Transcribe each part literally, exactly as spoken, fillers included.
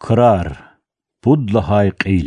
Krar, budlahay qil.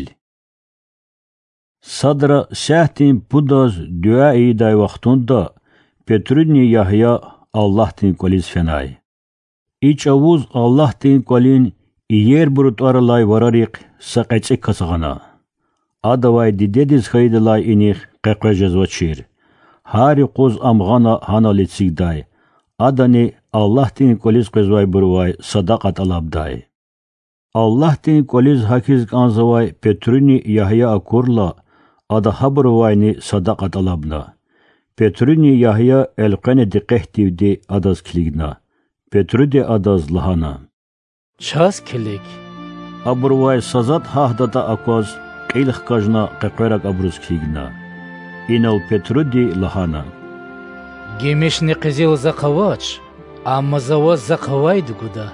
Sadra səhtin budaz dua iday vaxtunda Petrudni Yahya Allah'tin kolis fenay. İç avuz Allah'tin kolin iyer burut aralay vararik saqaçı kasagana. Adavay didediz haydalay inih qaqajaz vachir. Hari qoz amgana hanalitsigday. Adani Allah'tin kolis qezvay burvay sadaqat alabday. Allah'tin kolis hakiz kanzavay Petrudni Yahya akurla ada haburvayni sadaqat alabna. Petrudni Yahya elqene diqehtivdi adaz kiligna. Petrudi adaz lahana. Ças kilig. Aburvay sazat hahdata akoz qilx kajna qaqerak abruz kiligna. Inal Petrudi lahana. Gemishni qizil zaqavaç, amma zavaz zaqavay duguda.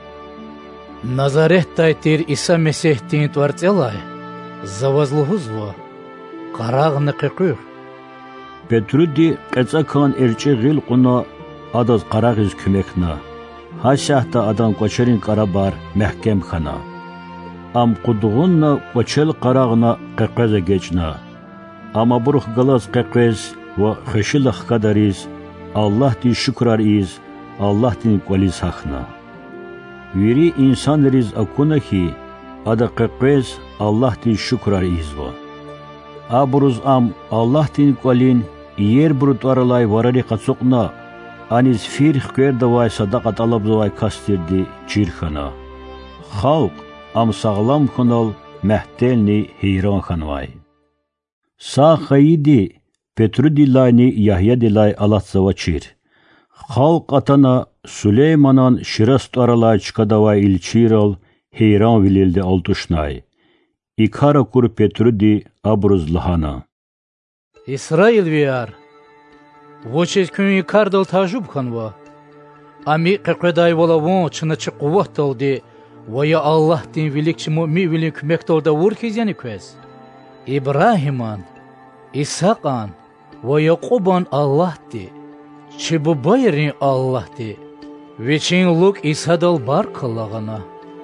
Nazaret taytir İsa Mesihtin tvartselay, zavazluhuzva, qarağını qaqır. Petrudi qetsakan erçi gil quna adaz qaragiz kümekna. Haşahta adan qoçerin qarabar mehkem khana. Am quduğunna qoçel qarağına qaqaza geçna. Ama buruq galaz qaqez ve xeşilaq kadariz. Allah di şükrar iz, Allah din qolis haxna. Viri insan riz akuna ki ada qaqez Allah di şükrar izva. Aburuz am Allah din qolin yer burut aralay varari qatsuqna. Aniz firx qerdavay sadaqat alabzavay kastirdi çirxana. Xalq am sağlam xanal mehtelni heyran xanvay. Sa xayidi Petrudi layni Yahya dilay alatzava çir. Xalq atana Süleymanan şirast aralay çıkadavay ilçiral heyran vilildi altuşnay. İkara kur Petrudi abruz lahana. İsrail viyar. Voçez kün ikardal tajub kanva. Ami qaqeday volavon çınıçı quvvat oldi. Vaya Allah din vilikçi mu'mi vilik mektolda vurkiz yani kvez. İbrahiman, İsaqan ve Yaquban Allah di. Çi bu bayrin Allah di. Veçin luk İsadal bar kallagana.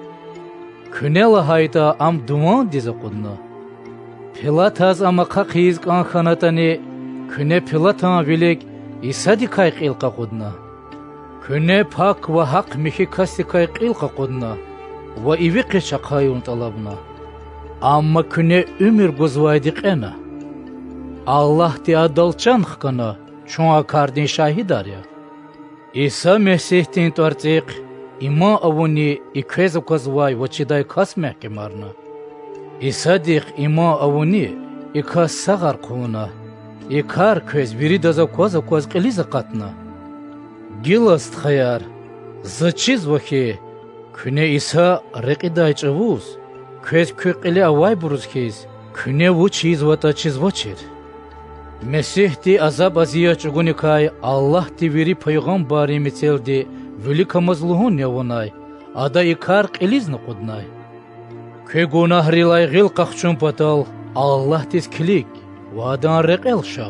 Künela hayda am duman dize qudna. Pilataz ama qaqiz qan xanatani küne pilatan vilik İsadi kay qilqa qudna. Küne pak ve haq mihi kasi kay qilqa qudna. Ve ivi qeça qayun talabna. Amma küne ümür guzvaydi qena. Allah di adalçan xqana. Çoğa kardin şahidar ya. İsa Mesihtin tvartiq ima avuni ikrezu qazvay vachiday kas mehkemarna. İsa diq ima avuni ikas sagar quna. İkar köz biri daza qaza qaz qiliza qatna. Gilast khayar. Zachiz vahi küne İsa reqiday çavuz. Köz köqili avay buruzkiz. Küne vu çiz vata çiz vachir. Mesih di azab aziya çugunikay Allah di veri paygambari miteldi velika mazluhun yavunay ada ikar qilizni qudnay ke gunah rilay gil qaqchun patal Allah dis kilik vadan reqelsha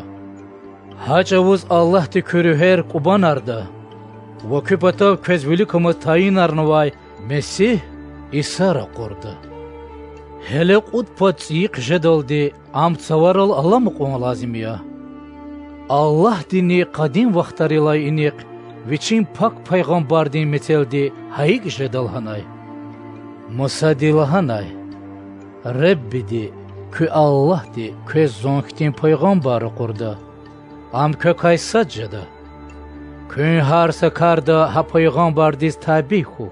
hacavuz Allah di körüher qubanarda ve küpatav kez velika matayinarnavay Mesih isara qurda hele qud patsiq jedaldi am tsavaral Allah mı lazım ya? Allah dini kadim vaxtarilay iniq viçin pak peygamber din meteldi hayik jedalhanay. Musa dilahanay. Rabbi di kü Allah di kü zonktin peygamber qurda. Am kü kaysacada. Kü harsa karda ha peygamber diz tabihu.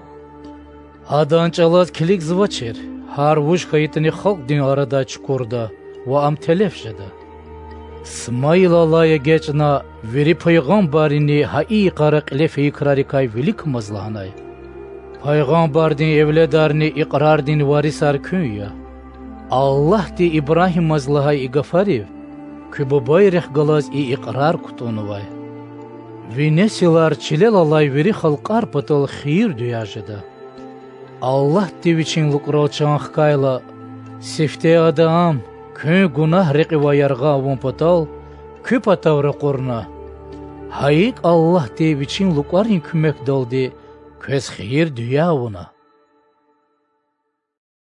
Adan çalaz kilik zvaçer. Har vuş kayıtını halk din arada çukurda. Ve am telefşede. Smayil Allah'a geçna veri peygamberini hai qaraq lefi ikrarikay velik mazlahanay. Peygamberdin evledarni iqrardin varisar künya. Allah di İbrahim mazlahay igafariv. Kü bu bayrih galaz i iqrar kutunuvay. Ve nesilar çilel Allah'y veri halqar patal xiyir düyajeda. Allah di viçin luqralçan xkayla sifte adam kü günah riqi ve yarga vun patal kü patavra qorna. Hayik Allah di viçin luqarin kümek daldi köz xiyir düya vuna.